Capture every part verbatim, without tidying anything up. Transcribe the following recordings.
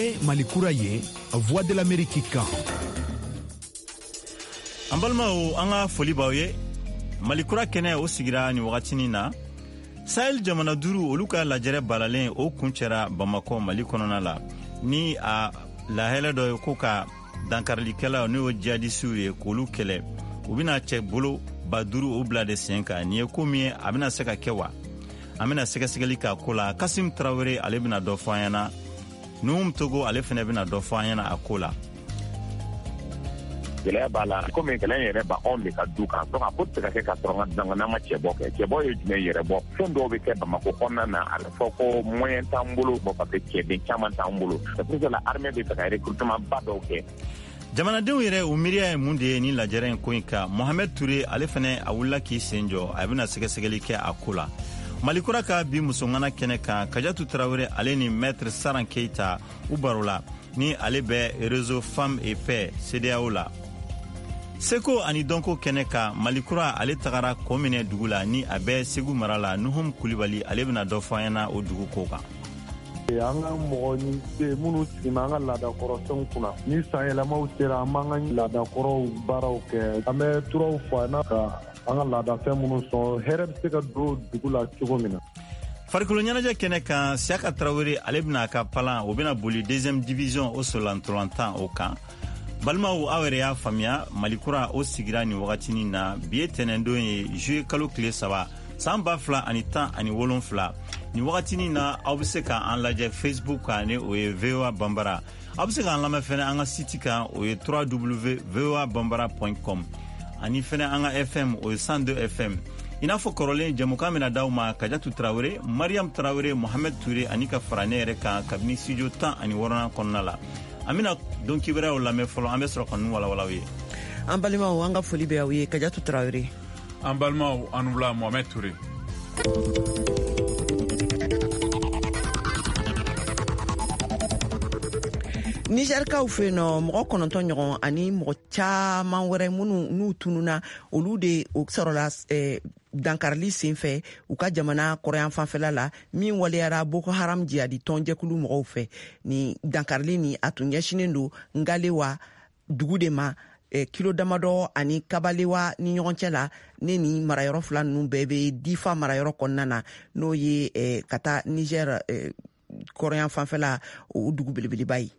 ye Mali kura ye Voix de l'Amérique kan. An balimaw an ka foli b'aw ye Mali kura kɛnɛ o sigira ni wagatinin na Sahel jamana duuru olu ka lajɛrɛ balalen o kuncɛra Bamako Mali kɔnɔna la ni a lahɛlɛ dɔ ye ko ka dankarilikɛlaw n'o ye jihadisiw ye k'olu kɛlɛ u bɛna cɛ bolo ba duuru o bila de sen kan nin ye ko min ye a bɛna se ka kɛ wa an bɛna sɛgɛsɛgɛli k'a ko la Kasim Tarawele ale bɛna dɔ fɔ an ɲɛna Nuhum Togo ale fɛnɛ bɛna dɔ fɔ an ɲɛna a ko la gɛlɛya b'a la komi gɛlɛya yɛrɛ ba anw de ka du kan donc a ko tɛ ka kɛ ka sɔrɔ ka danga n'an ma cɛbɔ kɛ cɛbɔ ye jumɛn yɛrɛ bɔ fɛn dɔw bɛ kɛ Bamako kɔnɔna na a bɛ fɔ ko moyen t'an bolo bon parce que cɛden caman t'an bolo c'est pour cela armée bɛ fɛ ka recrutement ba dɔw kɛ jamanadenw yɛrɛ u miiriya ye mun de ye ni lajɛrɛ in ko in kan Mohamed Touré ale fɛnɛ a wulila k'i sen jɔ a bɛna sɛgɛsɛgɛli kɛ a ko la Malikura ka bi musongana kɛnɛ kan Kajatu Tarawele ale ni Maître Saran Keita u baro la ni ale bɛ réseau Femmes et Paix C D A O la Seko ani Donko kɛnɛ kan Malikura ale tagara kɔ minɛ dugu la ni a bɛ Segu mara la Nuhum Kulibali ale bɛna dɔ fɔ an ɲɛna o dugu ko kan an ka mɔgɔ ni minnu sigima an ka laadakɔrɔfɛnw kunna ni sanyɛlɛmaw sera an b'an ka laadakɔrɔw baaraw kɛ an bɛ turaw fɔ an na ka an ka laadafɛn minnu sɔn hɛrɛ bɛ se ka don dugu la cogo min na farikolo ɲɛnajɛ kɛnɛ kan Siaka Tarawele ale bɛna a ka palan o bɛna boli deuxième division o solantolantan o kan balimaw aw yɛrɛ y'a faamuya Malikura o sigira ni wagatinin na bi ye tɛnɛndon ye juillet kalo tile saba san ba fila ani tan ani wolonfila ni wagatinin na aw bɛ se k'an lajɛ Facebook kan ni o ye V O A Bambara aw bɛ se k'an lamɛn fɛnɛ an ka site kan o ye w w w point v o a bambara point com ani fɛnɛ an ka F M o ye cent deux F M i n'a fɔ kɔrɔlen jamukan mina d'aw ma Kajatu Tarawele Mariam Tarawele Mohamed Touré ani ka fara ne yɛrɛ kan kabini studio tan ani wɔɔrɔnan kɔnɔna la an bɛna don kibaruyaw lamɛn fɔlɔ an bɛ sɔrɔ ka ninnu walawalaw ye an balimaw an ka foli bɛ aw ye Kajatu Tarawele an balimaw an wula Mohamed Touré Nigerkaw fɛ yen nɔ mɔgɔ kɔnɔntɔn ɲɔgɔn ani mɔgɔ caman wɛrɛ minnu n'u tununa olu de o sɔrɔla eh, dankarili senfɛ u ka jamana kɔrɔyan fanfɛla la min waliyara Boko Haram jihadi tɔnjɛkulu mɔgɔw fɛ ni dankarili ni a tun ɲɛsinen don Ngalewa dugu de ma eh, kilo damadɔ ani Kabalewa ni ɲɔgɔn cɛ la ne ni marayɔrɔ fila ninnu bɛɛ bɛ Difa marayɔrɔ kɔnɔna na n'o ye eh, ka taa Niger eh, kɔrɔyan fanfɛla o dugu belebeleba ye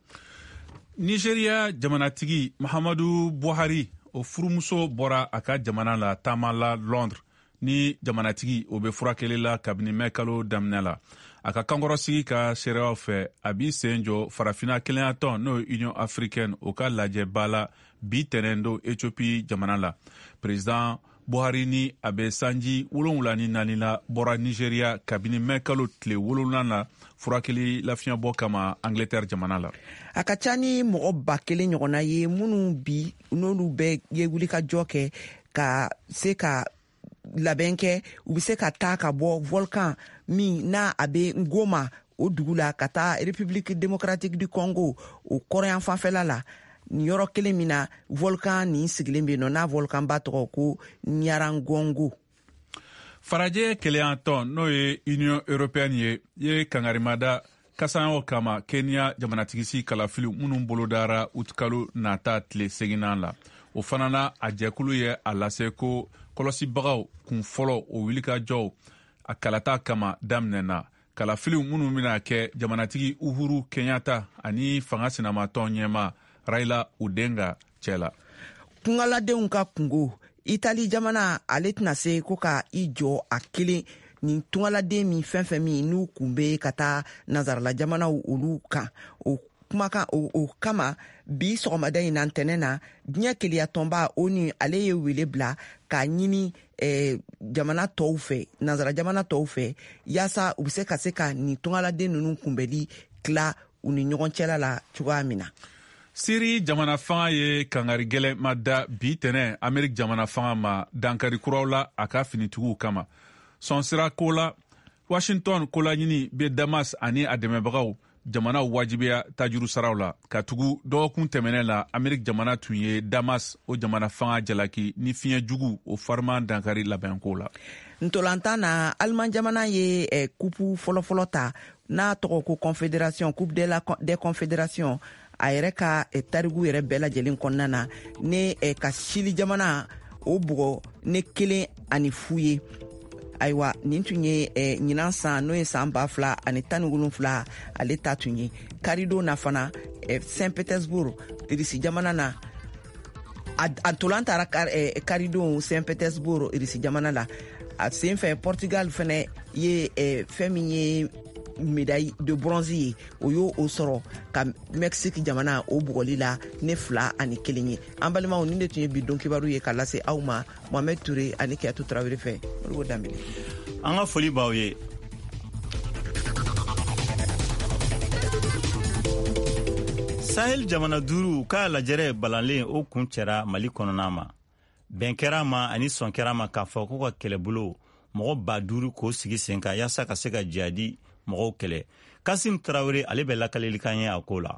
Nigeria jamanatigi Muhammadu Buhari o furumuso bɔra a ka jamana la taama la Londres ni jamanatigi o bɛ furakɛli la kabini mɛ kalo daminɛ la a ka kankɔrɔsigi ka seereyaw fɛ a b'i sen jɔ farafina kelenya tɔn n'o ye Union Africaine o ka lajɛba la bi tɛnɛn don Ethiopie jamana la président Buhari ni a bɛ sanji wolonwula ni naani la bɔra Nigeria kabini mɛ kalo tile wolonwula la furakɛli lafiɲɛbɔ kama Angleterre jamana la a ka ca ni mɔgɔ ba kelen ɲɔgɔnna ye minnu bi n'olu bɛɛ ye wuli ka jɔ kɛ ka se ka labɛn kɛ u bɛ se ka taa ka bɔ volcan min n'a a bɛ Goma o dugu la ka taa République démocratique du Congo o kɔrɔyan fanfɛla la ni yɔrɔ kelen min na volcan nin sigilen bɛ yen nɔ n'a volcan ba tɔgɔ ko Nyiragongo farajɛ keleyan tɔn n'o ye Union Européenne ye ye kangarimada kasanyaw kama Kenya jamanatigisi kalafili minnu bolodara utkalo nata tile seginnan la o fana na a jɛkulu ye a lase ko kɔlɔsibagaw kun fɔlɔ o wulikajɔw a kalata kama daminɛna kalafili minnu bɛna kɛ jamanatigi Uhuru Kenyatta ani fanga sinamatɔn ɲɛma Raila Odinga cɛ la kungaladenw ka kungo Itali jamana ale tɛna se ko ka i jɔ a kelen ni tungaladen min fɛn fɛn min n'u kun bɛ ka taa nazarala jamanaw olu kan o kumakan o, o kama bi sɔgɔmada in na ntɛnɛn na diɲɛ keleya tɔnba o ni ale ye wele bila k'a ɲini eh, jamana tɔw fɛ nazara jamana tɔw fɛ yaasa u bɛ se ka se ka ni tungaladen ninnu kunbɛli tila u ni ɲɔgɔn cɛla la cogoya min na Siri jamana fanga ye kangari gɛlɛn ma da bi tɛnɛ Ameriki jamana fanga ma dankari kuraw la a ka finitigiw kama sɔnsira ko la Washington ko la ɲini bɛ Damas ani a dɛmɛbagaw jamana wajibiya tajuru saraw la ka tugu dɔgɔkun tɛmɛnɛ la Ameriki jamana tun ye Damas o jamana fanga jalaki ni fiɲɛ jugu o farima dankari labɛnko la ntolantan na Alman jamana ye eh, kupu fɔlɔfɔlɔ ta n'a tɔgɔ ko confédération coupe de la des confédérations a yɛrɛ ka tarigu yɛrɛ bɛɛ lajɛlen kɔnɔna na ne ka Chili jamana o bugɔ ne kelen ani fu ye. Ayiwa nin tun ye ɲinan san n'o ye san ba fila ani tan ni wolonfila ale ta tun ye karido na fana Saint Petersburg Irisi jamana na a ntolan taara karido Saint Petersburg Irisi jamana la a sen fɛ Portugal fana ye fɛn min ye médaille de bronze ye o y'o o sɔrɔ ka Mexique jamana o bugɔli la ne fila ani kelen ye. An balimaw nin de tun ye bi don kibaru ye ka lase aw ma Mohamed Touré ani Kiyatu Tarawele fɛ olu ko danbele. An ka foli b'aw ye. Sahel jamana duuru k'a lajɛrɛ balanlen o kun cɛra Mali kɔnɔna ma. Bɛn kɛra ma ani sɔn kɛra ma k'a fɔ ko ka kɛlɛbolo mɔgɔ ba duuru k'o sigi sen kan yaasa ka se ka jadi mɔgɔw kɛlɛ. Kasim Traoré ale bɛ lakalelikan ye a ko la.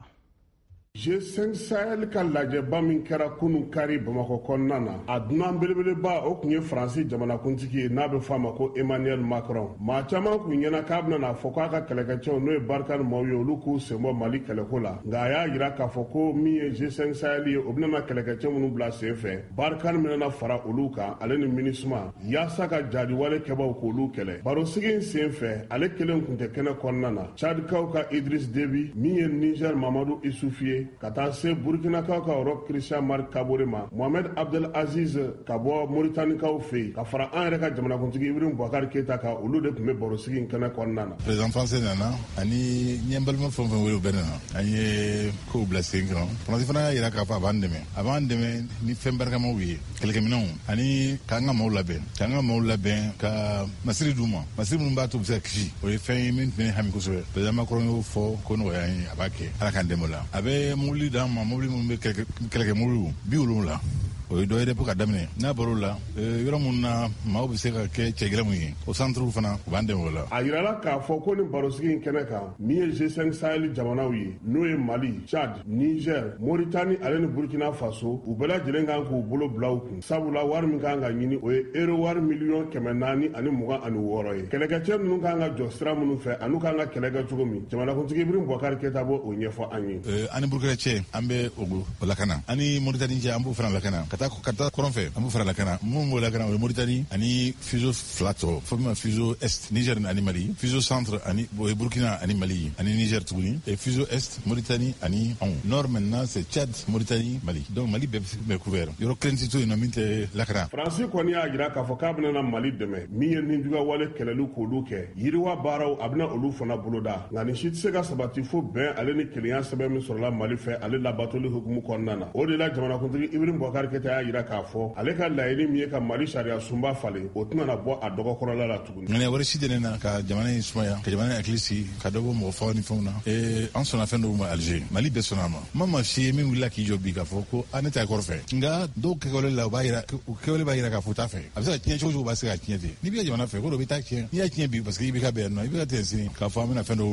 G cinq Sahel ka lajɛba min kɛra kunun kari Bamakɔ kɔnɔna na a dunan belebeleba o kun ye Faransi jamanakuntigi ye n'a bɛ fɔ a ma ko Emmanuel Macron. Maa caman kun ɲɛna k'a bɛna fɔ k'a ka kɛlɛkɛcɛw n'o ye Barkhane maaw ye olu k'u senbɔ Mali kɛlɛko la nka a y'a jira k'a fɔ ko min ye G cinq Sahel ye o bɛna kɛlɛkɛcɛ minnu bila sen fɛ Barkhane bɛna fara olu kan ale ni MINUSMA yaasa ka jadiwale kɛbaw k'olu kɛlɛ. Barosigi in sen fɛ ale kelen kun tɛ kɛnɛ kɔnɔna na Tchadikaw ka Idriss Déby min ye Niger Mamadou Issoufou ye ka taa se Burkinakaw ka Europe Christian Marc Kabore ma Mohamed Abdel Aziz ka bɔ Mauritaniakaw fɛ yen ka fara an yɛrɛ ka jamanakuntigi Ibrahim Boubacar Keita kan olu de tun bɛ barosigi in kɛnɛ kɔnɔna na. Président français nana ani ɲɛ balima fɛn fɛn wele u bɛ nana an ye kow bila sen kan Faransi fana y'a jira k'a fɔ a b'an dɛmɛ a b'an dɛmɛ ni fɛn barikamaw ye kɛlɛkɛminɛnw ani k'an ka maaw labɛn k'an ka maaw labɛn ka masiri d'u ma masiri minnu b'a to u bɛ se ka kisi o ye fɛn ye min tun bɛ hami kosɛbɛ président Macron y'o fɔ ko nɔgɔya ye a b'a kɛ ala k'an dɛmɛ o la a bɛ mobili d'an ma mobili minnu bɛ kɛlɛkɛ mobiliw bi wolonwula o ye dɔ ye dɛ ka daminɛ n'a bɔr'o la yɔrɔ minnu na maaw bɛ se ka kɛ cɛgɛlɛnw ye o santuruw fana u b'an dɛmɛ o la. A yirala k'a fɔ ko ni barosigi in kɛnɛ kan min ye G cinq Sahel jamanaw ye n'o ye Mali, Tchad, Niger, Mauritanie ale ni Burkina Faso u bɛɛ lajɛlen kan k'u bolo bila u kun sabula wari min kan ka ɲini o ye euro wari miliyɔn kɛmɛ naani ani mugan ani wɔɔrɔ ye. Kɛlɛkɛcɛ ninnu kan ka jɔ sira minnu fɛ anu kan ka kɛlɛ kɛ cogo min jamanakuntigi Ibrahim Boubacar Keita b'o o ɲɛfɔ an ye. Ani Burkina cɛ an bɛ o lakana ani Mauritanie cɛ an b'o fana lakana ka taa ka taa kɔrɔn fɛ an b'o fara lakana mun b'o lakana o ye Mauritanie ani fuseau fila tɔ fo min ma fuseau est Niger ani Mali fuseau centre ani o ye Burkina ani Mali ani Niger tuguni et fuseau est Mauritanie ani anw nord maintenant c'est Tchad Mauritanie Mali donc Mali bɛɛ bɛ couvert yɔrɔ kelen tɛ to yen nɔ min tɛ lakana. Faransi kɔni y'a jira k'a fɔ k'a bɛna Mali dɛmɛ min ye ninjuguya wale kɛlɛli k'olu kɛ yiriwa baaraw a bɛna olu fana boloda nka nin si tɛ se ka sabati fo bɛn ale ni kelenya sɛbɛn min sɔrɔla Mali fɛ ale labatoli hukumu kɔnɔna na o de la jamanakuntigi Ibrahim Boubacar Keita y'a jira k'a fɔ ale ka laɲini min ye ka Mali sariya sunba falen o tɛna na bɔ a dɔgɔkɔrɔla la tuguni. Ŋaniya wɛrɛ si tɛ ne na ka jamana in sumaya ka jamana in hakili sigi ka dɔ bɔ mɔgɔ faga ni fɛnw na ee an sɔnna fɛn dɔw ma Alger Mali bɛɛ sɔnna a ma ma ma f'i ye min wulila k'i jɔ bi k'a fɔ ko a ne t'a kɔrɔfɛ nka dɔw kɛwale la u b'a yira u kɛwale b'a yira k'a fɔ u t'a fɛ a bɛ se ka tiɲɛ cogo cogo b'a se ka tiɲɛ ten n'i bɛ ka jamana fɛ ko dɔ bɛ taa tiɲɛ n'i y'a tiɲɛ bi parce que i bɛ ka bɛn nɔ i bɛ ka tigɛ sini k'a fɔ an bɛna fɛn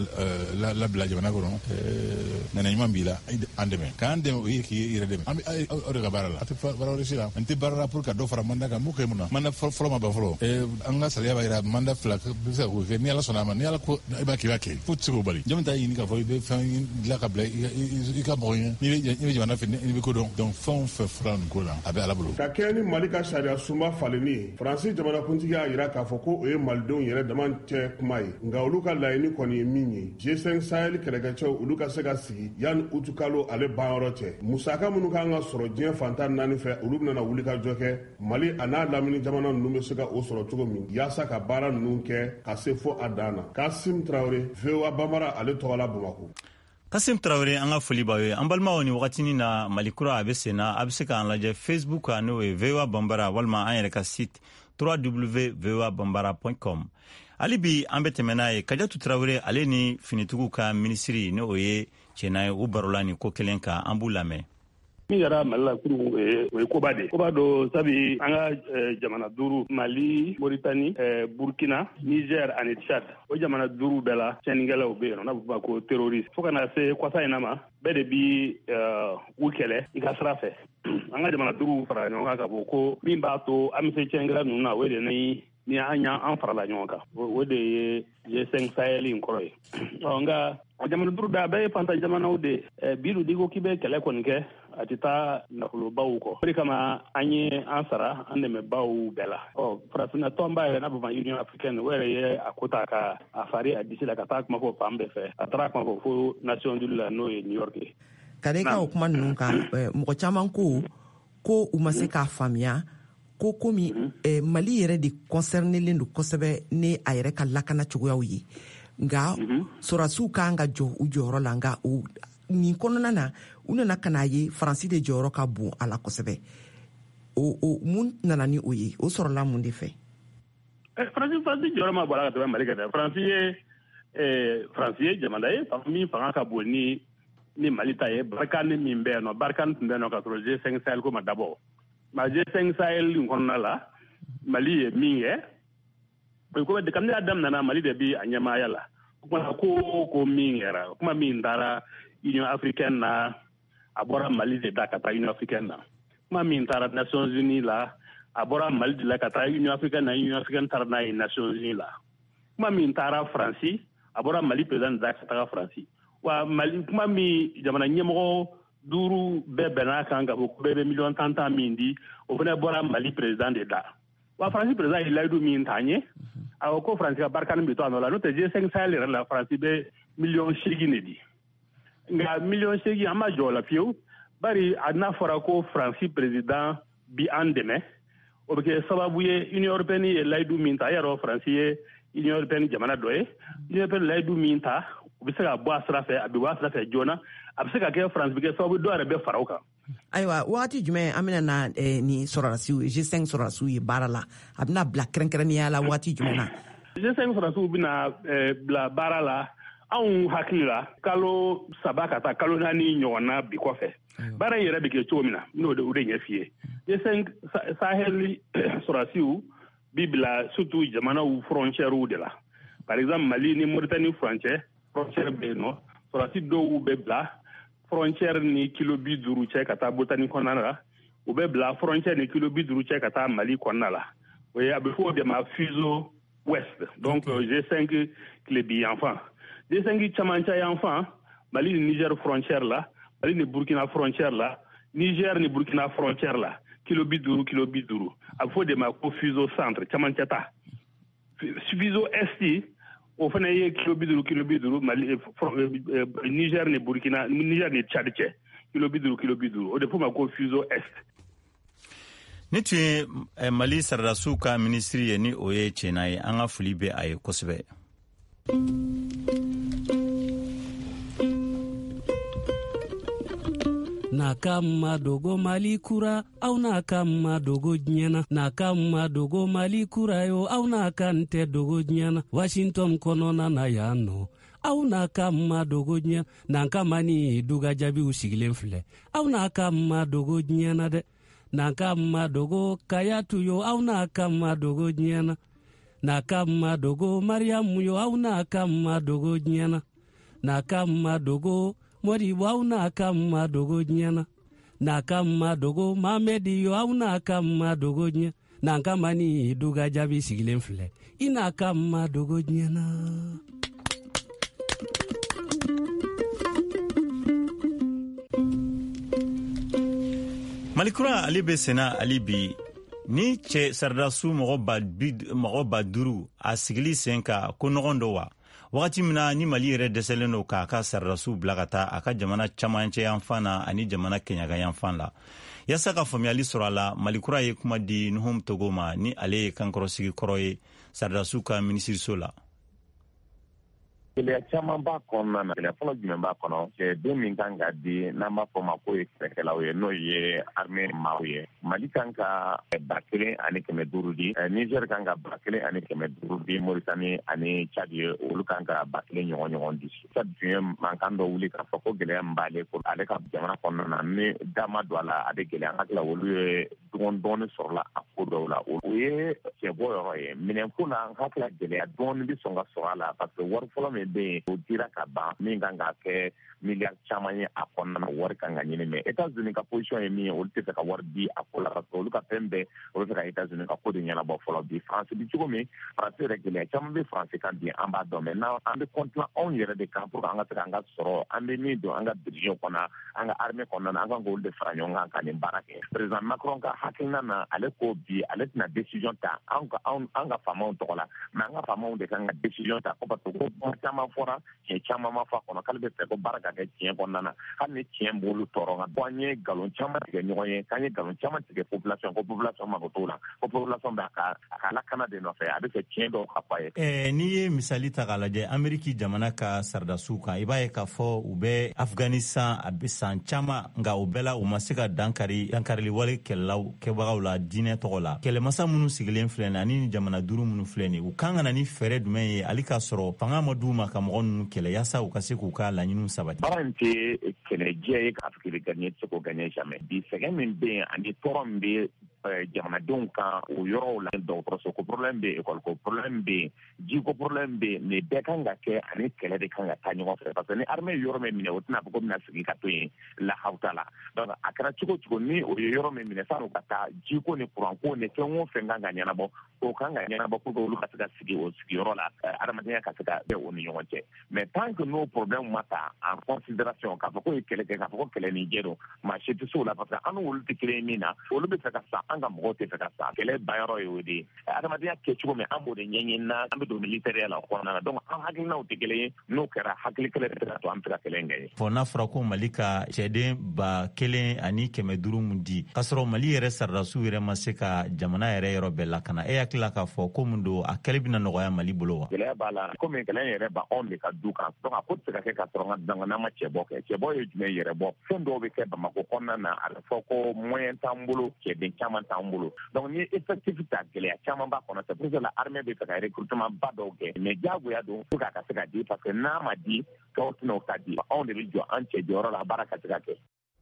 dɔw labila jamana kɔnɔ ŋaniya ɲuman b'i la an dɛmɛ k'an dɛmɛ o ye k'i yɛrɛ dɛmɛ an bɛ aw de ka baara la a tɛ baara wɛrɛ si la an tɛ baara la pour ka dɔ fara manda kan mun kɛ mun na manda fɔlɔ ma ban fɔlɔ an ka sariya b'a jira manda fila bɛ se ka k'o kɛ ni ala sɔnna a ma ni ala ko i b'a kɛ i b'a kɛ fo tɛ se k'o bali jɔn t'a ɲini k'a fɔ i bɛ fɛn dilan ka bila i ka mɔgɔ ye n'i bɛ jamana fɛ n'i bɛ ko dɔn donc fɛn o fɛn fura nin ko la a bɛ ala bolo. Ka kɛ ni Mali ka sariya sunba falenni ye Faransi jamanakuntigi y'a jira k'a fɔ ko o ye malidenw yɛrɛ dama cɛ kuma ye nka olu ka laɲini kɔni ye min ye G cinq Sahel kɛlɛkɛcɛw olu ka se ka sigi yanni utu kalo ale banyɔrɔ cɛ musaka minnu kan ka sɔrɔ diɲɛ fantan naani fɛ olu bɛna wuli ka jɔ kɛ Mali a n'a lamini jamana ninnu bɛ se ka o sɔrɔ cogo min yaasa ka baara ninnu kɛ ka se fo a dan na. Kasim Traoré V O A Bambara ale tɔgɔ la Bamakɔ. Kasim Traoré an ka foli b'aw ye an balimaw ni wagatinin na Mali kura a bɛ sen na a bɛ se k'an lajɛ Facebook kan n'o ye V O A Bambara walima an yɛrɛ ka site w w w point v o a bambara point com. hali bi an bɛ tɛmɛ n'a ye Kadiatu Traoré ale ni finitigiw ka minisiri n'o ye cɛ n'a ye u barola ni ko kelen kan an b'u lamɛn. Min yɛrɛ Mali la kuru o ye koba de koba dɔ sabi an ka jamana duuru Mali Mauritanie Burkina Niger ani Tchad o jamana duuru bɛɛ la cɛnnikɛlaw bɛ yen n'a bɛ fɔ ko terroriste fo ka na se kwasa in na ma bɛɛ de bi u kɛlɛ i ka sira fɛ an ka jamana duuru fara ɲɔgɔn kan ka fɔ ko min b'a to an bɛ se cɛnnikɛla ninnu na o de ni ni an y'an an farala ɲɔgɔn kan o de ye G cinq Sahel in kɔrɔ ye ɔ nka jamana duuru bɛɛ a bɛɛ ye fantan jamanaw de bi du digo k'i bɛ kɛlɛ kɔni kɛ a tɛ taa nafolobaw kɔ o de kama an ye an sara an dɛmɛbaw bɛɛ la ɔ farafinna tɔnba yɛrɛ n'a bɛ ma Union africaine o yɛrɛ ye a ko ta ka a fari a disi la ka taa kuma fɔ fan bɛɛ fɛ a taara kuma fɔ fo Nations Unies la n'o ye New York ye. Ka da ka o kuma ninnu kan mɔgɔ caman ko ko u ma se k'a faamuya ko komi eh, Mali yɛrɛ de concernelen don kosɛbɛ ni a yɛrɛ ka lakana cogoyaw ye nka sɔrɔdasiw kan ka jɔ u jɔyɔrɔ la nka o nin kɔnɔna na u nana ka n'a ye Faransi de jɔyɔrɔ ka bon a la kosɛbɛ o o mun nana ni o ye o sɔrɔla mun de fɛ. Faransi Faransi jɔyɔrɔ ma bɔ a la ka tɛmɛ Mali kan dɛ Faransi ye eh, Faransi ye jamana ye min fanga ka bon ni ni Mali ta ye Barkhane min bɛ yen nɔ Barkhane tun bɛ yen nɔ ka sɔrɔ G cinq Sahel ko ma dabɔ ma G cinq Sahel in kɔnɔna la Mali ye min ye o ko de kamina daminɛna Mali de bi a ɲɛmaaya la kuma ko ko min yɛrɛ kuma min taara Union africaine na a bɔra Mali de da ka taa Union africaine na kuma min taara Nations Unies la a bɔra Mali de la ka taa Union africaine na Union africaine taara n'a ye Nations Unies la kuma min taara Faransi a bɔra Mali président da ka taa Faransi wa Mali kuma min jamana ɲɛmɔgɔ duuru bɛɛ bɛnna kan ka fɔ ko bɛɛ bɛ miliyɔn tan tan min di o fana bɔra Mali président de da wa Faransi président ye layidu min ta ɲe a ko ko Faransi ka Barkhane bɛ to a nɔ la n'o tɛ G cinq Sahel yɛrɛ la Faransi bɛ miliyɔn seegin de di nka miliyɔn seegin an ma jɔ o la fiyewu bari a n'a fɔra ko Faransi président bi an dɛmɛ o bɛ kɛ sababu ye Union européenne ye layidu min ta a yɛrɛ Faransi ye Union européenne jamana dɔ ye Union européenne layidu min ta u bɛ se ka bɔ a sira fɛ a bɛ bɔ a sira fɛ joona a bɛ se ka kɛ Faransi bɛ kɛ sababu dɔw yɛrɛ bɛ fara o kan. Ayiwa waati jumɛn an bɛna na eh, ni sɔrɔdasiw G cinq sɔrɔdasiw ye baara la a bɛna bila kɛrɛnkɛrɛnnenya la waati jumɛn na. G cinq sɔrɔdasiw bɛna eh, bila baara la anw hakili la kalo saba ka taa kalo naani ɲɔgɔn na bi kɔfɛ baara in yɛrɛ bɛ kɛ cogo min na n'o de o de ɲɛ f'i ye G cinq Sahel sɔrɔdasiw bi bila surtout jamanaw frontières de la par exemple Mali ni Mauritanie frontière frontière bɛ yen nɔ sɔrɔdasi dɔw bɛ bila frontière ni kilo bi duuru cɛ ka taa Mauritanie kɔnɔna la u bɛ bila frontière ni kilo bi duuru cɛ ka taa Mali kɔnɔna la o ye a bɛ fɔ o de ma fuseau ouest donc G cinq tile bi yanfan G cinq camancɛ yanfan Mali ni Niger frontière la Mali ni Burkina frontière la Niger ni Burkina frontière la kilo bi duuru kilo bi duuru a bɛ fɔ o de ma ko fuseau centre camancɛ ta fuseau est o fana ye kilo bi duuru kilo bi duuru Mali Niger ni Burkina Niger ni Tchad cɛ kilo bi duuru kilo bi duuru o de fɔ ma ko fuseau est. Ni tun ye Mali sɔrɔdasiw ka ministre ye ni o ye Cɛna ye an ka foli bɛ a ye kosɛbɛ. Na kama dogo Mali kura au na kama dogo nyana na kama dogo Mali kura yo au na kante dogo nyana Washington konona na yano au na kama dogo nyana na kama ni duga jabi usigilen filɛ au na kama dogo nyana de na kama dogo kayatu yo au na kama dogo nyana na kama dogo Mariamu yo au na kama dogo nyana na kama dogo Mori au na kama dogo nyana na kama dogo Mamedi yo au na kama dogo nyana na kama ni duga jabi sigilen filɛ ina kama dogo nyana. Malikura ale bɛ senna ali bi ni cɛ sɔrɔdasiw mɔgɔ ba duuru a sigili sen ka ko nɔgɔn dɔ wa wagati min na ni Mali yɛrɛ dɛsɛlen don k'a ka sɔrɔdasiw bila ka taa a ka jamana camancɛ yanfan na ani jamana kɛɲɛka yanfan la yaasa ka faamuyali sɔrɔ a la Malikura ye kuma di Nuhum Togo ma ni ale ye kankɔrɔsigi kɔrɔ ye sɔrɔdasiw ka minisiriso la. Gɛlɛya caman b'a kɔnɔna na gɛlɛya fɔlɔ jumɛn b'a kɔnɔ cɛden min kan ka di n'an b'a fɔ ma ko ye kɛlɛkɛlaw ye n'o ye armée maaw ye Mali kan ka ba kelen ani kɛmɛ duuru di Niger kan ka ba kelen ani kɛmɛ duuru di Mauritanie ani Tchad ye olu kan ka ba kelen ɲɔgɔn ɲɔgɔn di Tchad tun ye mankan dɔ wuli k'a fɔ ko gɛlɛya min b'ale ko ale ka jamana kɔnɔna na ni da ma don a la a bɛ gɛlɛya an hakili la olu ye dɔɔni dɔɔni sɔrɔla a ko dɔw la o ye cɛbɔ yɔrɔ ye minɛnko la n hakili la gɛlɛya dɔɔni bɛ sɔn ka sɔrɔ a la parce que wari fɔlɔ min bɛ yen o dira ka ban min kan ka kɛ miliyari caman ye a kɔnɔna na wari kan ka ɲini mɛ États-Unis ka position ye min ye olu tɛ fɛ ka wari di a ko la parce que olu ka fɛn bɛɛ olu bɛ fɛ ka États-Unis ka ko de ɲɛnabɔ fɔlɔ bi France bi cogo min France yɛrɛ gɛlɛya caman bɛ France kan bi an b'a dɔn mɛ n'an an bɛ kɔntilan anw yɛrɛ de kan pour que an ka se ka an ka sɔrɔ an bɛ min don an ka budget kɔnɔ an ka armée kɔnɔna na an kan k'olu de fara ɲɔgɔn kan ka nin baara kɛ président Macron ka hakilina na ale ko bi ale tɛna décision ta an ka an ka faamaw tɔgɔ la mɛ an ka faamaw de kan ka décision ta ko parce que ko caman fɔra tiɲɛ caman ma fɔ a kɔnɔ k'ale bɛ fɛ ko baara ka kɛ tiɲɛ kɔnɔna na hali ni tiɲɛ b'olu tɔɔrɔ nka ko an ye nkalon caman tigɛ ɲɔgɔn ye k'an ye nkalon caman tigɛ population ko population mako t'o la ko population bɛ a ka a ka lakana de nɔfɛ a bɛ fɛ tiɲɛ dɔw ka fɔ a ye. ɛɛ n'i ye misali ta k'a lajɛ Ameriki jamana ka saridasiw kan i b'a ye k'a fɔ u bɛ Afganistan a bɛ san caman nka o bɛɛ la u ma se ka dankari dankarili wale kɛlɛlaw kɛbagaw la diinɛ tɔgɔ la kɛlɛmasa minnu sigilen filɛ nin ani jamana duuru minnu filɛ nin u kan ka na ni fɛɛrɛ jumɛn ye hali k'a sɔrɔ fanga ma d'u ma ka mɔgɔ ninnu kɛlɛ yaasa u ka se k'u ka laɲiniw sabati. baara in tɛ kɛlɛjɛ ye k'a fɔ k'i bɛ gagner tɛ se k'o gagner jamais bi sɛgɛn min bɛ yen ani tɔɔrɔ min bɛ jamanadenw kan o yɔrɔw la dɔgɔtɔrɔso ko problème bɛ yen école ko problème bɛ yen ji ko problème bɛ yen nin bɛɛ kan ka kɛ ani kɛlɛ de kan ka taa ɲɔgɔn fɛ parce que ni armée ye yɔrɔ min minɛ o tɛna fɔ ko bɛna sigi ka to yen lahawuta la donc a kɛra cogo cogo ni o ye yɔrɔ min minɛ san'u ka taa ji ko ni courant ko ni fɛn o fɛn kan ka ɲɛnabɔ o kan ka ɲɛnabɔ pour que olu ka se ka sigi o sigiyɔrɔ la adamadenya ka se ka bɛn o ni ɲɔgɔn cɛ mais tant que n'o problème ma ta en considération k'a fɔ ko ye kɛlɛ kɛ k'a fɔ ko kɛlɛ nin jɛ don maa si tɛ se o la parce que an ni olu tɛ kelen ye min na olu bɛ fɛ ka sa an ka mɔgɔw tɛ fɛ ka sa kɛlɛ bayɔrɔ ye o de ye adamadenya kɛ cogo min an b'o de ɲɛɲini na an bɛ don militaire la o kɔnɔna na donc an hakilinaw tɛ kelen ye n'o kɛra hakili kɛlɛ de tɛ ka to an bɛ se ka kɛlɛ in kɛ ye. fɔ n'a fɔra ko Mali ka cɛden ba kelen ani kɛmɛ duuru mun di k'a sɔrɔ Mali yɛrɛ saridasiw yɛrɛ ma se ka jamana yɛrɛ yɔrɔ bɛɛ lakana e hakili la k'a fɔ ko mun don a kɛlɛ bɛna nɔgɔya Mali bolo wa. gɛlɛya b'a la komi gɛlɛya yɛrɛ ba anw de ka du kan donc a ko tɛ se ka kɛ ka sɔrɔ an ka n'an ma cɛbɔ kɛ cɛbɔ ye jumɛn yɛrɛ bɔ fɛn dɔw bɛ kɛ Bamako kɔnɔna na a bɛ fɔ ko moyen t'an bolo cɛden caman t'an bolo donc ni effectif ta gɛlɛya caman b'a kɔnɔ c'est pour ça la armée bɛ fɛ ka recrutement ba dɔw kɛ mais diyagoya don pour que a ka se ka di parce que n'a ma di tɔw tɛna o ta di anw de bɛ jɔ an cɛ jɔyɔrɔ la baara ka se ka kɛ.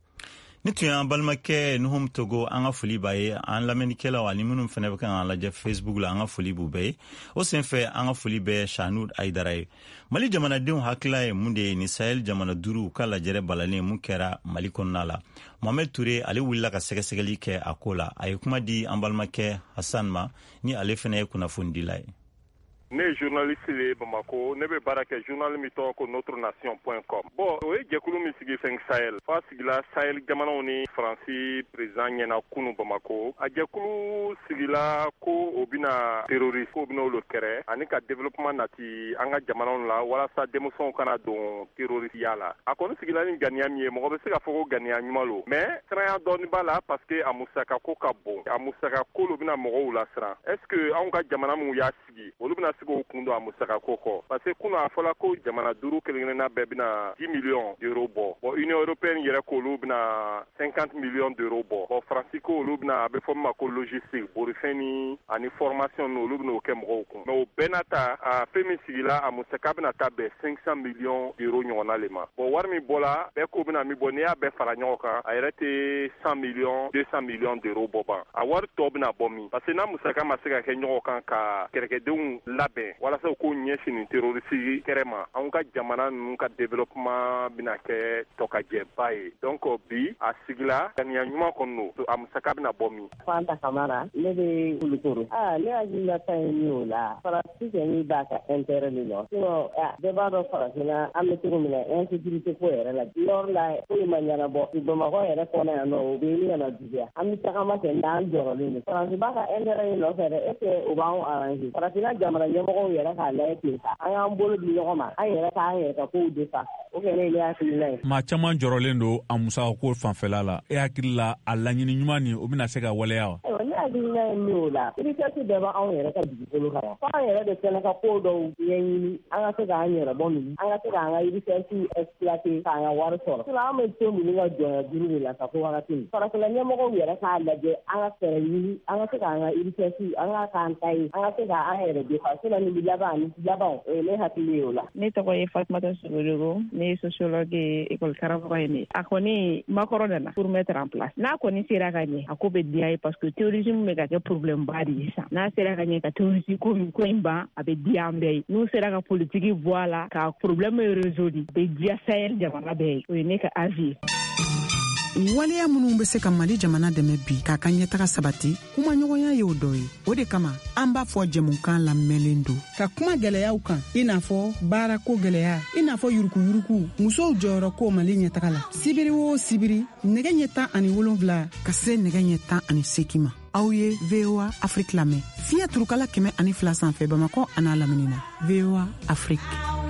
ni tun y'an balimakɛ Nuhum Togo an ka foli b'a ye an lamɛnnikɛlaw ani minnu fana bɛ kan k'an lajɛ Facebook la an ka foli b'u bɛɛ ye o senfɛ an ka foli bɛ Shanud Aidara ye. Mali jamanadenw hakila ye mun de ye ni Sahel jamana duuru ka lajɛrɛ balalen mun kɛra Mali kɔnɔna la. Mohamed Touré ale wulila ka sɛgɛsɛgɛli kɛ a ko la a ye kuma di an balimakɛ Hassan ma ni ale fana ye kunnafoni dila ye. Ne ye journaliste de Bamako, ne bɛ baara kɛ journal min tɔgɔ ko notre nation point com. Bon, o ye jɛkulu min sigi fɛn Sahel. F'a sigila Sahel jamanaw ni Faransi président ɲɛna kunu Bamako. A jɛkulu sigila ko o bɛna terroriste ko bɛna olu kɛrɛ ani ka développement nati an ka jamanaw la walasa denmisɛnw kana don terroristiya la. A kɔni sigila ni ganiya min ye mɔgɔ bɛ se ka fɔ ko ganiya ɲuman lo. Mais siranya dɔɔni b'a la parce que a musaka ko ka bon. A musaka ko lo bɛna mɔgɔw lasiran. Est-ce que anw ka jamana min y'a sigi olu bɛna sigo kundo a musaka ko kɔ parce que kuna a fɔla ko jamana duuru kelen-kelenna bɛɛ bɛna dix millions d'euros bɔ bon union européenne yɛrɛ ko olu bɛna cinquante millions d'euros bɔ bon faransi ko olu bɛna a bɛ fɔ min ma ko logistique borifɛn ni ani formation ni olu bɛna o kɛ mɔgɔw kun mais o bɛɛ n'a ta a fɛn min sigila a musaka bɛna ta bɛn cinq cents millions d'euros ɲɔgɔnna le ma bon wari min bɔla bɛɛ ko bɛna min bɔ n'i y'a bɛɛ fara ɲɔgɔn kan a yɛrɛ tɛ cent millions deux cents millions d'euros bɔ ban a wari tɔ bɛna bɔ min parce que n'a musaka ma se ka kɛ ɲɔgɔn kan ka kɛlɛkɛdenw labɛn walasa ko ɲɛsin nin terroriste kɛrɛ ma anw ka jamana ninnu ka développement bɛna kɛ tɔkajɛba ye donc bi a sigila ganiya ɲuman kɔnɔ don a musaka bɛna bɔ min. Fanta Kamara ne bɛ Kulukoro aa ne hakilina ta ye min o la Faransi kɔni b'a ka intérêt de la sinon bɛɛ b'a dɔn Faransina an bɛ cogo min na insécurité ko yɛrɛ la yɔrɔ la ko in ma ɲɛnabɔ Bamakɔ yɛrɛ kɔnɔ yan nɔ o bɛ ɲini ka na juguya an bɛ tagama kɛ n'an jɔrɔlen don Faransi b'a ka intérêt de nɔfɛ dɛ est-ce que o b'anw arranger Faransina jamana ɲɛmɔgɔw yɛrɛ k'a lajɛ ten sa an y'an bolo di ɲɔgɔn ma an yɛrɛ k'an yɛrɛ ka kow defa o kɛ ne ne hakilina ye. Maa caman jɔrɔlen don a musaka ko fanfɛla la e hakili la a laɲini ɲuman nin o bɛna se ka waleya wa. Ayiwa ne hakilina ye min o la recherche bɛɛ bɛ anw yɛrɛ ka dugukolo kan f'an yɛrɛ de fɛnɛ ka ko dɔw ɲɛɲini an ka se k'an yɛrɛ bɔ min an ka se k'an ka recherche exploiter k'an ka wari sɔrɔ sinon an bɛ to minnu ka jɔnya juru de la ka fɔ wagati min farafina ɲɛmɔgɔw yɛrɛ k'a lajɛ an ka fɛɛrɛ ɲini an ka se k'an ka recherche an ka k'an ta ye an ka se k'an yɛrɛ defa sinon nin bi laban ani laban o ye ne hakili ye o la. Ne tɔgɔ ye Fatumata Sogodogo ne ye sociologue ye école karamɔgɔ ye ne a kɔni makɔrɔ nana pour mettre en place n'a kɔni sera ka ɲɛ a ko bɛ diya ye parce que terrorisme bɛ ka kɛ problème ba de ye sisan n'a sera ka ɲɛ ka terrorisme ko ko in ban a bɛ diya an bɛɛ ye n'u sera ka politique bɔ a la ka problème résoudre a bɛ diya Sahel jamana bɛɛ ye o ye ne ka avis ye. waleya minnu bɛ se ka Mali jamana dɛmɛ bi k'a ka ɲɛtaga sabati kuma ɲɔgɔnya ye o dɔ ye o de kama an b'a fɔ jɛmukan lamɛnlen don ka kuma gɛlɛyaw kan i n'a fɔ baarako gɛlɛya i n'a fɔ yurukuyuruku musow jɔyɔrɔ ko Mali ɲɛtaga la sibiri o sibiri nɛgɛ ɲɛ tan ani wolonwula ka se nɛgɛ ɲɛ tan ani seegin ma aw ye V O A Afrique lamɛn fiɲɛ turukala kɛmɛ ani fila sanfɛ Bamakɔ an'a lamini na V O A Afrique.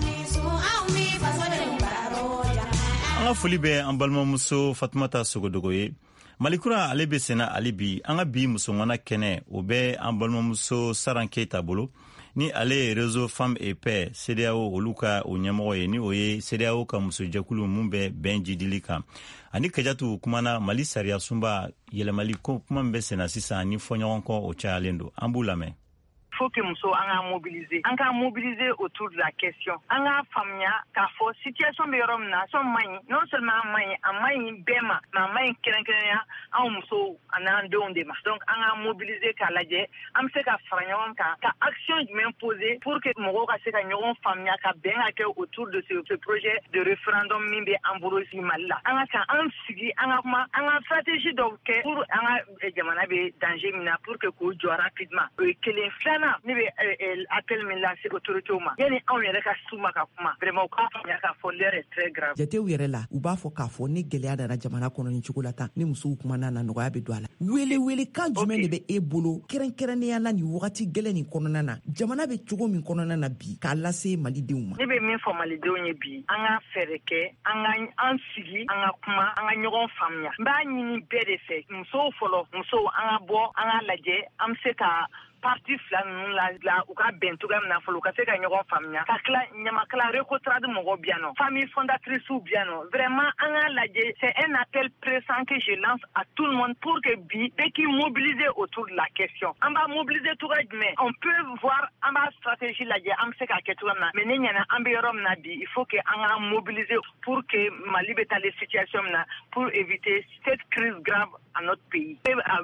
An ka foli bɛ an balimamuso Fatumata Sogodogo ye. Malikura ale bɛ senna ale bi an ka bi musomana kɛnɛ o bɛ an balimamuso Saran Keita bolo ni ale ye réseau Femmes et Paix C D A O olu ka o ɲɛmɔgɔ ye ni o ye C D A O ka musojɛkulu mun bɛ bɛn jidili kan ani Kajatu kumana Mali sariya sunba yɛlɛmali ko kuma min bɛ senna sisan ni fɔɲɔgɔn kɔ o cayalen don an b'u lamɛn. Faut que muso an ka mobiliser an ka mobiliser autour de la question an ka faamuya k'a fɔ situation bɛ yɔrɔ min na sɔn man ɲi non seulement an man ɲi a man ɲi bɛɛ ma mais a man ɲi kɛrɛnkɛrɛnya anw musow an'an denw de ma donc an ka mobiliser k'a lajɛ an bɛ se ka fara ɲɔgɔn kan ka action jumɛn poser pour que mɔgɔw ka se ka ɲɔgɔn faamuya ka bɛn ka kɛ autour de ce, ce projet de référendum min bɛ an bolo Mali la an ka kan an sigi an ka kuma an ka stratégie dɔw kɛ pour an ka jamana bɛ danger min na pour que k'o jɔ rapidement o ye kelen filanan ne bɛ appel min lase autorités ma yani anw yɛrɛ ka suma ka kuma vraiment u k'a faamuya k'a fɔ l'heure est très grave. Jatew yɛrɛ la u b'a fɔ k'a fɔ ni gɛlɛya dara jamana kɔnɔ ni cogo la tan ni musow kumana na nɔgɔya bɛ don a la wele wele kan jumɛn de bɛ e bolo kɛrɛnkɛrɛnnenya la nin wagati gɛlɛn nin kɔnɔna na jamana bɛ cogo min kɔnɔna na bi k'a lase malidenw ma. Ne bɛ min fɔ malidenw ye bi an ka fɛɛrɛ kɛ an ka an sigi an ka kuma an ka ɲɔgɔn faamuya n b'a ɲini bɛɛ de fɛ musow fɔlɔ musow an ka bɔ an ka lajɛ an bɛ se ka parti fila ninnu la la u ka bɛn cogoya min na fɔlɔ u ka se ka ɲɔgɔn faamuya ka tila ɲamakala récotrade mɔgɔw bi yan nɔ famille fondatrices bi yan nɔ vraiment an ka lajɛ c'est un appel pressant que je lance à tout le monde pour que bi bɛɛ k'i mobiliser autour de la question an b'a mobiliser cogoya jumɛn on peut voir an b'a stratégie lajɛ an bɛ se k'a kɛ cogoya min na mais ne ɲɛna an bɛ yɔrɔ min na bi il faut que an ka mobiliser pour que Mali bɛ taa les situation min na pour éviter cette crise grave à notre pays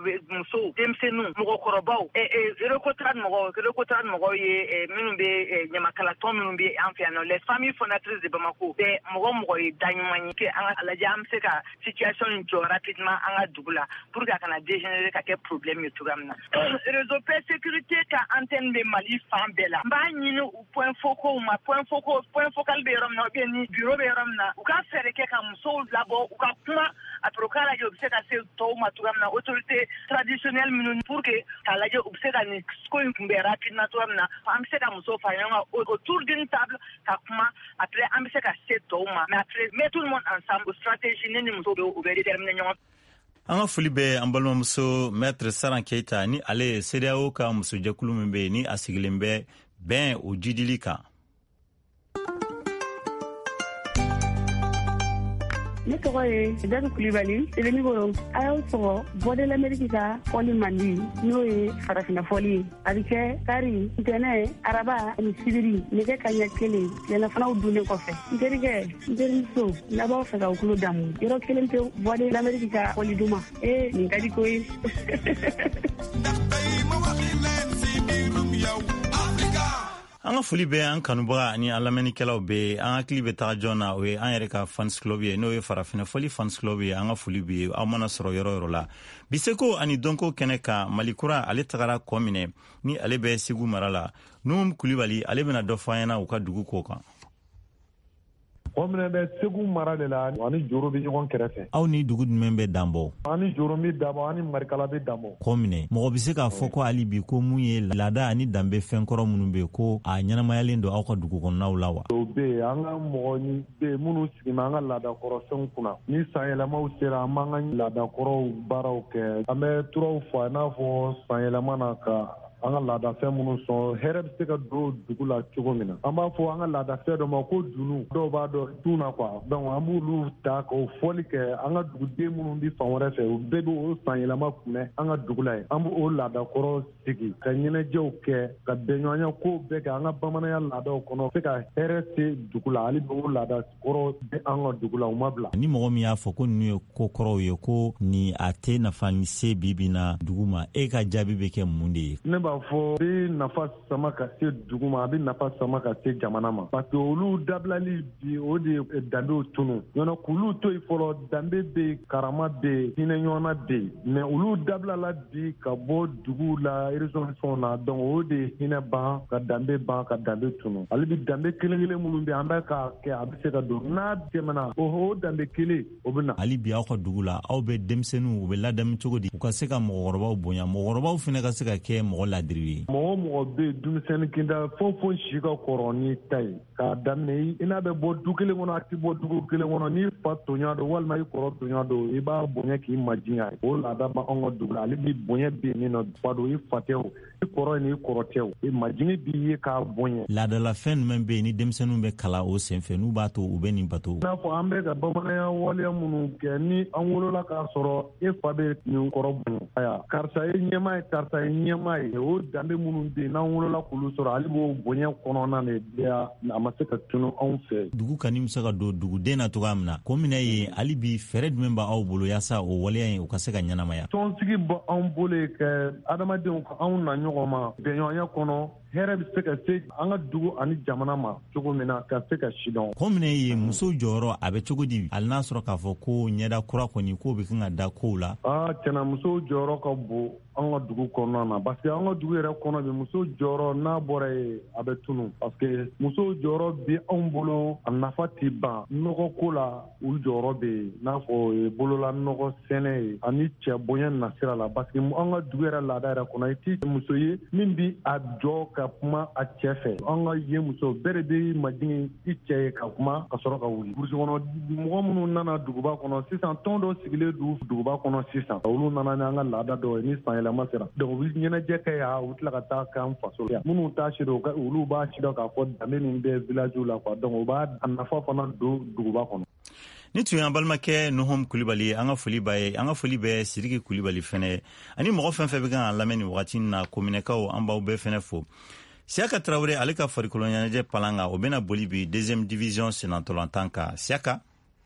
musow denmisɛnninw mɔgɔkɔrɔbaw récotrade mɔgɔw récotrade mɔgɔw ye minnu bɛ ɲamakalatɔn minnu bɛ an fɛ yan nɔ les familles fondatrices de Bamako bɛɛ mɔgɔ mɔgɔ ye daɲuman ye que an ka lajɛ an bɛ se ka situation in jɔ rapidement an ka dugu la pour que a kana dégénérer ka kɛ problème ye cogoya min na réseau paix sécurité ka antenne bɛ Mali fan bɛɛ la n b'a ɲini u point focaux ma point focaux point focal bɛ yɔrɔ min na ou bien ni bureau bɛ yɔrɔ min na u ka fɛɛrɛ kɛ ka musow labɔ u ka kuma après u k'a lajɛ u bɛ se ka se tɔw ma cogoya min na autorité traditionnelle minnu pour que k'a lajɛ u bɛ se ka nin ko in kunbɛn rapidement cogoya min na an bɛ se ka musow fara ɲɔgɔn kan autour d'une table ka kuma après an bɛ se ka se tɔw ma mais après mettre tout le monde ensemble stratégie ne ni musow bɛ u bɛ déterminer ɲɔgɔn. An ka foli bɛ an balimamuso Maître Saran Keita ni ale ye C D A O ka musojɛkulu min bɛ yen ni a sigilen bɛ bɛn o jidili kan. Ne tɔgɔ ye Jadu Kulibali Sebenikoro a y'aw sɔgɔ Voix de l'Amérique ka fɔli mandi n'o ye farafina fɔli ye a bɛ kɛ kari ntɛnɛ araba ani sibiri nɛgɛ kaɲɛ kelen tilelafanaw dunnen kɔfɛ n terikɛ n terimuso n'a b'aw fɛ ka u tulo damu yɔrɔ kelen pe Voix de l'Amérique ka fɔli duman ee nin ka di ko ye. An ka foli bɛ an kanubaga ani an lamɛnnikɛlaw bɛ an hakili bɛ taga jɔn na o ye an yɛrɛ ka fans club ye n'o ye farafina fɔli fans club ye an ka foli bɛ ye aw mana sɔrɔ yɔrɔ yɔrɔ la biseko ani dɔnko kɛnɛ kan Malikura ale tagara kɔ minɛ ni ale bɛ Segu mara la Nuhum Kulibali ale bɛna dɔ fɔ an ɲɛna u ka dugu ko kan. ko minɛ bɛ segu mara de la ani joro bɛ ɲɔgɔn kɛrɛfɛ. aw ni dugu jumɛn bɛ danbɔ? ani joro bɛ danbɔ ani marikala bɛ danbɔ. ko minɛ mɔgɔ bɛ se k'a fɔ ko hali bi ko mun ye laada ani danbe fɛn kɔrɔ minnu bɛ ko a ɲɛnamayalen don aw ka dugu kɔnɔnaw la wa? o bɛ yen an ka mɔgɔ bɛ yen minnu sigin an ka laadakɔrɔ fɛnw kunna ni sanyɛlɛmaw sera an b'an ka laadakɔrɔw baaraw kɛ an bɛ turaw fɔ i n'a fɔ sanyɛlɛma na ka an ka laadafɛn minnu sɔn hɛrɛ bɛ se ka don dugu la cogo min na an b'a fɔ an ka laadafɛn dɔ ma ko dunu dɔw b'a dɔn dun na quoi donc an b'olu ta k'o fɔli kɛ an ka duguden minnu bɛ fan wɛrɛ fɛ o bɛɛ bɛ o sanyɛlɛma kunbɛn an ka dugu la yen an b'o laadakɔrɔ sigi ka ɲɛnajɛw kɛ ka bɛnɲɔgɔnya kow bɛɛ kɛ an ka bamananya laadaw kɔnɔ se ka hɛrɛ se dugu la hali bi o laadakɔrɔ bɛ an ka dugu la u ma bila. ni mɔgɔ min y'a fɔ ko ninnu ye ko kɔrɔw ye ko ni a tɛ nafa ni se bi bi na dugu ma e ka jaabi bɛ kɛ mun de ye? ne b'a fɔ bɛ nafa sama ka se dugu ma a bɛ nafa sama ka se jamana ma parce que olu dabilali bi o de ye danbew tunu ɲɔnɔ k'olu to yen fɔlɔ danbe bɛ yen karama bɛ yen hinɛ ɲɔgɔnna bɛ yen mais olu dabilala bi ka bɔ duguw la région fɛnw na donc o de ye hinɛ ban ka danbe ban ka danbe tunu hali bi danbe kelen kelen minnu bɛ yen an bɛ k'a kɛ a bɛ se ka don n'a tɛmɛna o o danbe kelen o bɛ na. hali bi aw ka dugu la aw bɛ denmisɛnninw u bɛ ladamu cogo di u ka se ka mɔgɔkɔrɔbaw bonya mɔgɔkɔrɔbaw fana ka se ka kɛ mɔgɔ ladiri ye? mɔgɔ mɔgɔ bɛ yen denmisɛnnin kinda fɛn fɛn si ka kɔrɔ ni ta ye k'a daminɛ i n'a bɛ bɔ du kelen kɔnɔ a tɛ bɔ dugu kelen kɔnɔ n'i fa toɲa don walima i kɔrɔ toɲa don i b'a bonya k'i majinya ye o laada b'an ka dugu la ale bi bonya bɛ yen nɔ fa don i fa tɛ o i kɔrɔ ni i kɔrɔ tɛ o i majigin b'i ye k'a bonya. laadala fɛn jumɛn bɛ yen ni denmisɛnninw bɛ kalan o senfɛ n'u b'a to u bɛ nin bato? i n'a fɔ an bɛ ka bamananya waleya minnu kɛ ni an wolola k'a sɔrɔ e fa bɛ nin kɔrɔ bonya aya karisa ye ɲɛmaa ye karisa ye ɲɛmaa ye o danbe minnu bɛ yen n'an wolola k'olu sɔrɔ hali b'o bonya kɔnɔna de bɛɛ a ma se ka tunu anw fɛ. dugu kani bɛ se ka don duguden na cogoya min na ko minɛ ye hali bi fɛɛrɛ jumɛn b'aw bolo yaasa o waleya in u ka se ka ɲɛnamaya? tɔnsigi bɔ anw bolo ye ka adamadenw ka anw na ɲɔgɔn ma bɛnɲɔgɔnya kɔnɔ hɛrɛ bɛ se ka se an ka dugu ani jamana ma cogo min na ka se ka sidɔn. ko minɛ ye muso jɔyɔrɔ a bɛ cogo di hali n'a sɔrɔ k'a fɔ ko ɲɛda kura kɔni k'o bɛ kan ka da kow la? aa tiɲɛna muso jɔyɔrɔ ka bon an ka dugu kɔnɔna na parce que an ka dugu yɛrɛ kɔnɔ bi muso jɔyɔrɔ n'a bɔra yen a bɛ tunu parce que muso jɔyɔrɔ bɛ anw bolo a nafa tɛ ban nɔgɔ ko la u jɔyɔrɔ bɛ yen n'a fɔ bolola nɔgɔ sɛnɛ ye ani cɛ bonya nasira la parce que an ka dugu yɛrɛ laada yɛrɛ kɔnɔ i tɛ muso ye min bi a jɔ ka kuma a cɛ fɛ an ka ye muso bɛɛ de bɛ majigin i cɛ ye ka kuma ka sɔrɔ ka wuli burusi kɔnɔ mɔgɔ minnu nana duguba kɔnɔ sisan tɔn dɔ sigilen don duguba kɔnɔ sisan olu nana ni an ka laada dɔ ye ni san yɛlɛma sera donc u bɛ ɲɛnajɛ kɛ yan u tila ka taa k'an faso yan minnu t'a sidɔn olu b'a sidɔn k'a fɔ danbe min bɛ village la quoi donc u b'a a nafa fana don duguba kɔnɔ. ni tun y'an balimakɛ nuhum kulibali an ka foli b'a ye an ka foli bɛ sidiki kulibali fɛnɛ ani mɔgɔ fɛn fɛn bɛ kan lamɛn nin wagati na kominɛkaw an b'aw bɛɛ fɛnɛ fo. Siaka Traoré ale ka farikolo ɲɛnajɛ palan kan o bɛna boli bi deuxième division senatɔlantan kan. Siaka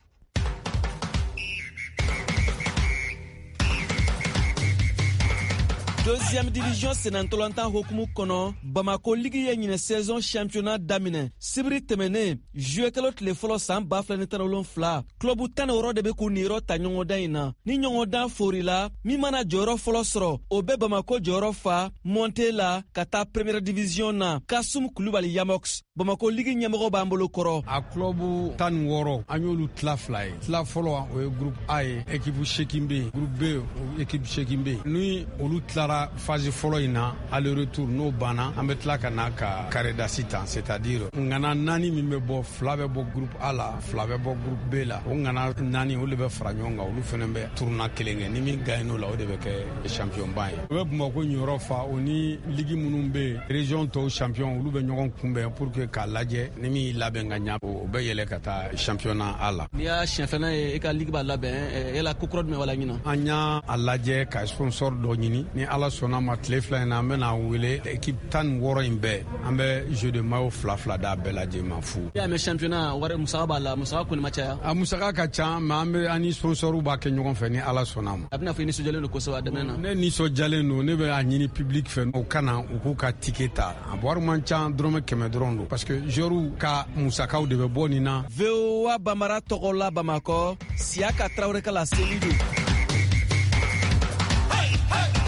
deuxième division senatɔlantan hokumu kɔnɔ Bamako ligi ye ɲinɛ saison championnat daminɛ sibiri tɛmɛnen juillet kalo tile fɔlɔ san ba fila ni tan ni wolonwula club tan ni wɔɔrɔ de bɛ k'u niyɔrɔ ta ɲɔgɔndan in na ni ɲɔgɔndan forila min mana jɔyɔrɔ fɔlɔ sɔrɔ o bɛ Bamako jɔyɔrɔ fa monte la ka taa première division na Kasum Kulubali Yamox Bamako ligi ɲɛmɔgɔ b'an bolo kɔrɔ. a club tan ni wɔɔrɔ an y'olu tila fila ye tila fɔlɔ o ye groupe A ye équipe seegin bɛ yen groupe B o équipe seegin bɛ yen ni olu tilara phase fɔlɔ in na aller retour n'o banna an bɛ tila ka na ka carré sitan c'est à dire ngana naani min bɛ bɔ fila bɛ bɔ groupe A la fila bɛ bɔ groupe B la o ngana naani olu bɛ fara ɲɔgɔn kan olu fana bɛ tournoi kelen kɛ ni min gagne o la o de bɛ kɛ champion ba ye o bɛ Bamako ɲɔrɔ fa o ni ligi minnu bɛ yen région tɔw champion olu bɛ ɲɔgɔn kunbɛn pour que k'a lajɛ ni min labɛn ka ɲa o bɛ yɛlɛ ka taa championnat A la. n'i y'a siɲɛ fana ye e ka ligi b'a labɛn e la ko kura jumɛn b'a la ɲinan. an y'a a lajɛ ka sponsor dɔ ɲini ni Ala sɔnna ma tile fila in na an bɛna wele équipe tan ni wɔɔrɔ in bɛɛ an bɛ jeu de maillot fila fila d'a bɛɛ lajɛ ma fu. i y'a mɛn championnat wari musaka b'a la musaka kɔni ma caya. a musaka ka ca mais an bɛ an ni sponsor b'a kɛ ɲɔgɔn fɛ ni Ala sɔnna ma. a bɛna fɔ i nisɔndiyalen don kosɛbɛ a daminɛ na. ne nisɔndiyalen don ne bɛ a ɲini public fɛ o ka na u k'u ka ticket ta a wari man ca dɔrɔmɛ kɛmɛ dɔrɔn don parce que joueurs ka musakaw de bɛ bɔ nin na. V O A Bambara tɔgɔ la Bamakɔ Siaka Traoré ka la seli don.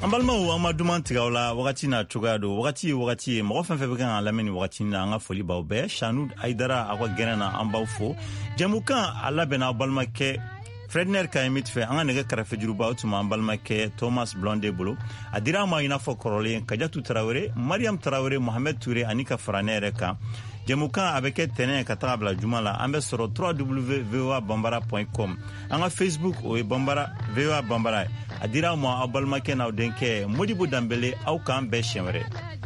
an balimaw an ma duman tigɛ la wagati n'a cogoya don wagati ye wagati ye mɔgɔ fɛn fɛn bɛ kan ka lamɛn ni wagati na an ka foli b'aw bɛɛ Shanud Aidara aw ka gɛrɛn na an b'aw fo jamukan a labɛnna aw balimakɛ Fredner Kayemit fɛ an ka nɛgɛ kɛrɛfɛ juruba o tuma an balimakɛ Thomas Blonde bolo a dira an ma i n'a fɔ kɔrɔlen Kajatu Tarawele Mariam Tarawele Mohamed Touré ani ka fara ne yɛrɛ kan jamukan a bɛ kɛ tɛnɛ ka taga bila juma la an bɛ sɔrɔ w w w point v o a bambara point com an ka Facebook o ye bambara V O A bambara a dira an ma aw balimakɛ n'aw denkɛ Modibo Danbele aw k'an bɛɛ siɲɛ wɛrɛ